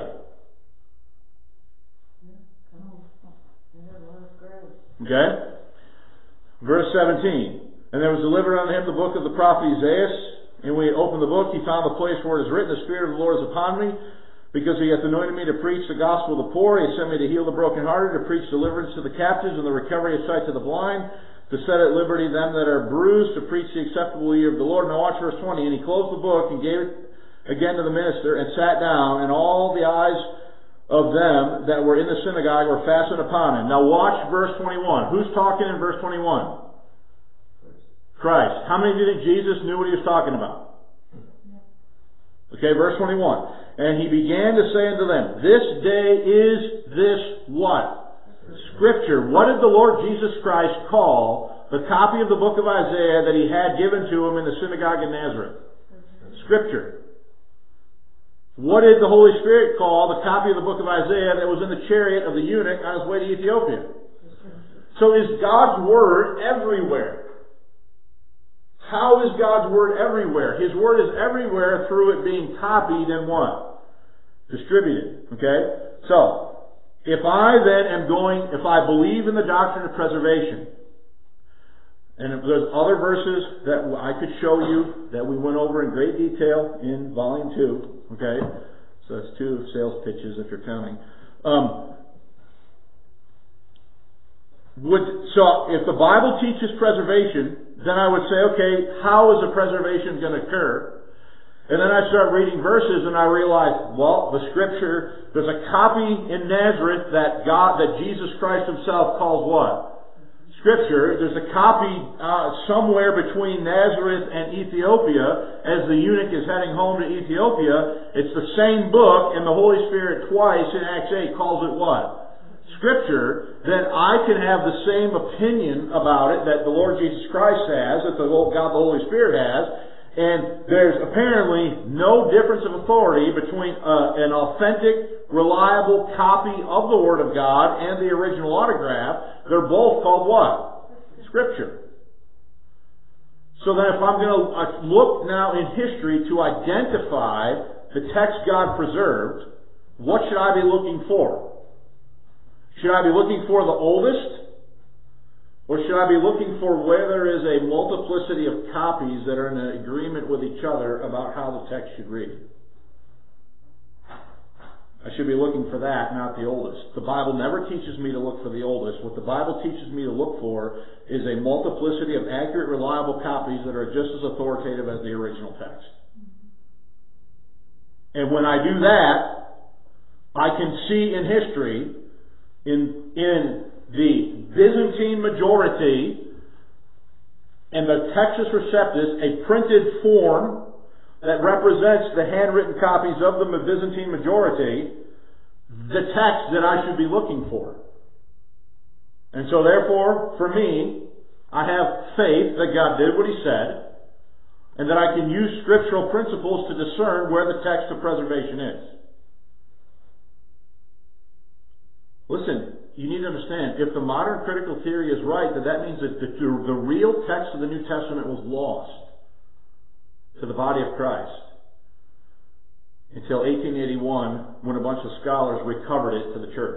Okay? Verse seventeen. And there was delivered unto him the book of the prophet Isaiah. And when he opened the book, he found the place where it is written, the Spirit of the Lord is upon me, because he hath anointed me to preach the gospel to the poor. He hath sent me to heal the brokenhearted, to preach deliverance to the captives, and the recovery of sight to the blind, to set at liberty them that are bruised, to preach the acceptable year of the Lord. Now watch verse twenty. And he closed the book and gave it again to the minister, and sat down, and all the eyes of them that were in the synagogue were fastened upon him. Now watch verse twenty-one. Who's talking in verse twenty-one? Christ. How many of you think Jesus knew what he was talking about? Okay, verse twenty-one. And he began to say unto them, This day is this what? Scripture. What did the Lord Jesus Christ call the copy of the book of Isaiah that he had given to him in the synagogue in Nazareth? Scripture. What did the Holy Spirit call the copy of the book of Isaiah that was in the chariot of the eunuch on his way to Ethiopia? So is God's Word everywhere? How is God's Word everywhere? His Word is everywhere through it being copied and what? Distributed. Okay? So, if I then am going, if I believe in the doctrine of preservation, and if there's other verses that I could show you that we went over in great detail in volume two, okay? So that's two sales pitches if you're counting. Um, would, so if the Bible teaches preservation, then I would say, okay, how is a preservation going to occur? And then I start reading verses and I realize, well, the Scripture, there's a copy in Nazareth that God, that Jesus Christ Himself calls what? Scripture. There's a copy uh, somewhere between Nazareth and Ethiopia as the eunuch is heading home to Ethiopia. It's the same book, and the Holy Spirit twice in Acts eight calls it what? Scripture. Then I can have the same opinion about it that the Lord Jesus Christ has, that the God the Holy Spirit has, and there's apparently no difference of authority between uh, an authentic, reliable copy of the Word of God and the original autograph. They're both called what? Scripture. So then if I'm going to look now in history to identify the text God preserved, what should I be looking for? Should I be looking for the oldest? Or should I be looking for where there is a multiplicity of copies that are in agreement with each other about how the text should read? I should be looking for that, not the oldest. The Bible never teaches me to look for the oldest. What the Bible teaches me to look for is a multiplicity of accurate, reliable copies that are just as authoritative as the original text. And when I do that, I can see in history, in, in the Byzantine majority and the Textus Receptus, a printed form that represents the handwritten copies of the Byzantine majority, the text that I should be looking for. And so therefore, for me, I have faith that God did what He said, and that I can use scriptural principles to discern where the text of preservation is. Listen, you need to understand, if the modern critical theory is right, then that means that the, the real text of the New Testament was lost to the body of Christ until eighteen eighty-one, when a bunch of scholars recovered it to the church.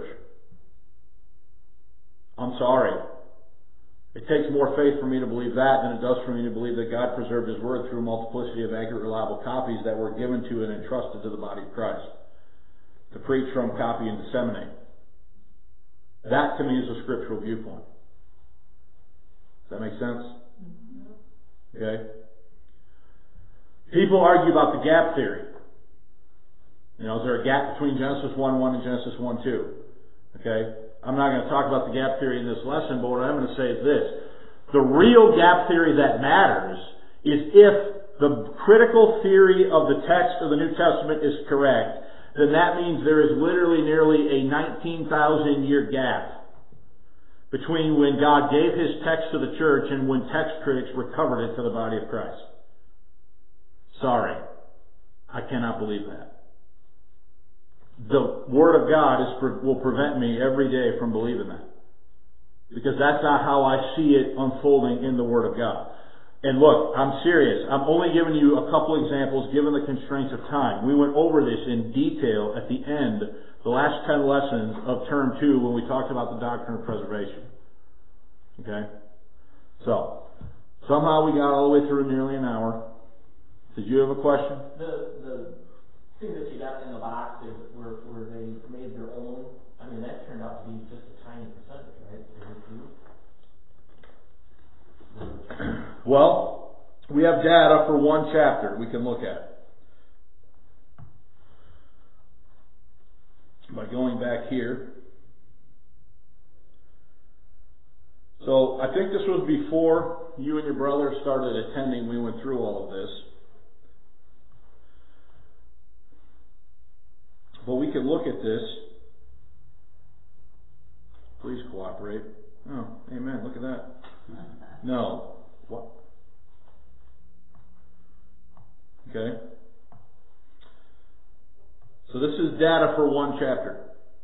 I'm sorry. It takes more faith for me to believe that than it does for me to believe that God preserved His Word through a multiplicity of accurate, reliable copies that were given to and entrusted to the body of Christ to preach from, copy, and disseminate. That to me is a scriptural viewpoint. Does that make sense? Okay? People argue about the gap theory. You know, is there a gap between Genesis one one and Genesis one two? Okay? I'm not going to talk about the gap theory in this lesson, but what I'm going to say is this. The real gap theory that matters is if the critical theory of the text of the New Testament is correct, then that means there is literally nearly a nineteen thousand year gap between when God gave His text to the church and when text critics recovered it to the body of Christ. Sorry. I cannot believe that. The Word of God is, will prevent me every day from believing that. Because that's not how I see it unfolding in the Word of God. And look, I'm serious. I'm only giving you a couple examples given the constraints of time. We went over this in detail at the end, the last ten lessons of term two when we talked about the doctrine of preservation. Okay? So, somehow we got all the way through nearly an hour. Did you have a question? The the thing that you got in the box is where where they made their own. I mean, that turned out to be just a tiny percentage, right? Well, we have data for one chapter we can look at. By going back here. So, I think this was before you and your brother started attending. We went through all of this. could look at this. Please cooperate. Oh, amen. Look at that. No. What? Okay. So this is data for one chapter.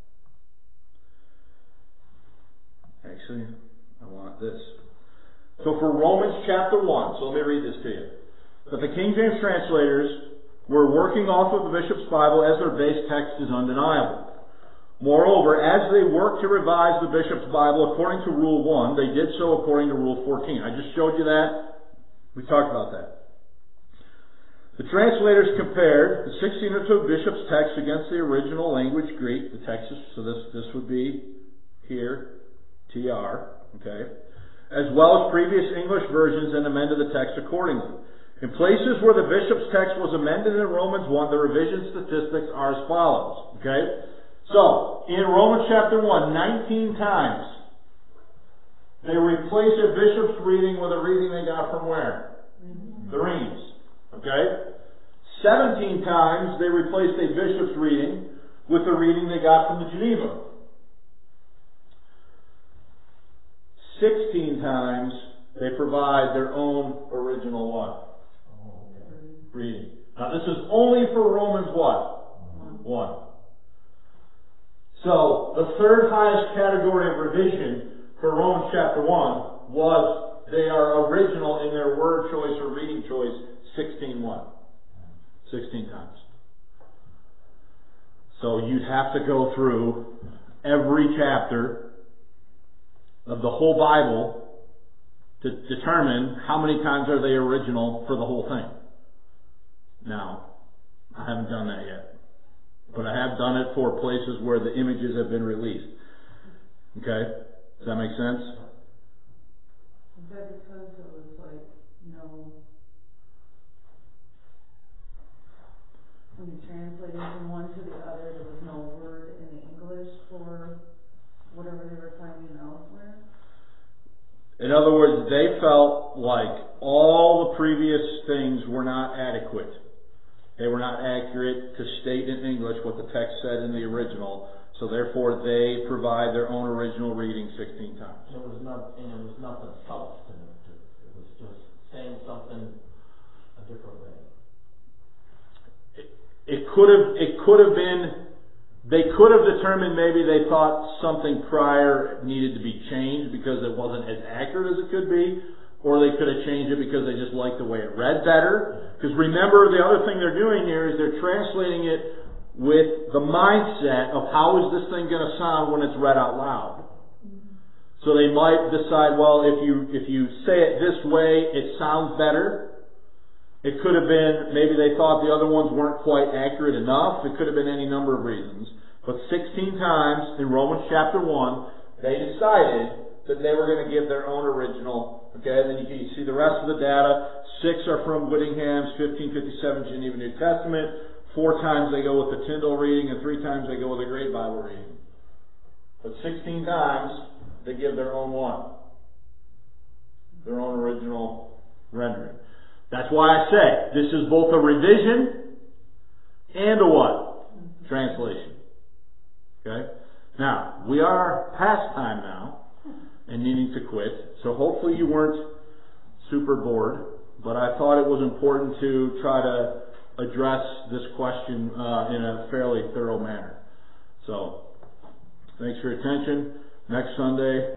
Actually, I want this. So for Romans chapter one, so let me read this to you. That the King James translators were working off of the Bishop's Bible as their base text is undeniable. Moreover, as they worked to revise the Bishop's Bible according to Rule one, they did so according to Rule fourteen. I just showed you that. We talked about that. The translators compared the sixteen oh two Bishop's text against the original language Greek, the Texas, so this, this would be here, T R, okay, as well as previous English versions, and amended the text accordingly. In places where the Bishop's text was amended in Romans one, the revision statistics are as follows, okay? So, in Romans chapter one, nineteen times, they replace a Bishop's reading with a reading they got from where? Mm-hmm. The Reims. Okay? seventeen times, they replaced a Bishop's reading with the reading they got from the Geneva. sixteen times, they provide their own original what? Oh, okay. Reading. Now, this is only for Romans what? one. one. So, the third highest category of revision for Romans chapter one was they are original in their word choice or reading choice sixteen what? sixteen times. So, you'd have to go through every chapter of the whole Bible to determine how many times are they original for the whole thing. Now, I haven't done that yet. But I have done it for places where the images have been released. Okay? Does that make sense? Is that because it was like, no, when you translated from one to the other, there was no word in the English for whatever they were finding elsewhere? In other words, they felt like all the previous things were not adequate. They were not accurate to state in English what the text said in the original, so therefore they provide their own original reading sixteen times. It was not, and it was nothing substantive to it. It was just saying something a different way. It, it could have, it could have been, they could have determined maybe they thought something prior needed to be changed because it wasn't as accurate as it could be. Or they could have changed it because they just liked the way it read better. Because remember, the other thing they're doing here is they're translating it with the mindset of how is this thing going to sound when it's read out loud. So they might decide, well, if you if you say it this way, it sounds better. It could have been, maybe they thought the other ones weren't quite accurate enough. It could have been any number of reasons. But sixteen times in Romans chapter one, they decided that they were going to give their own original. Okay, and then you can see the rest of the data. Six are from Whittingham's fifteen fifty-seven Geneva New Testament. Four times they go with the Tyndale reading, and three times they go with a Great Bible reading. But sixteen times they give their own one. Their own original rendering. That's why I say this is both a revision and a what? Translation. Okay? Now, we are past time now and needing to quit. So hopefully you weren't super bored, but I thought it was important to try to address this question uh, in a fairly thorough manner. So, thanks for your attention. Next Sunday,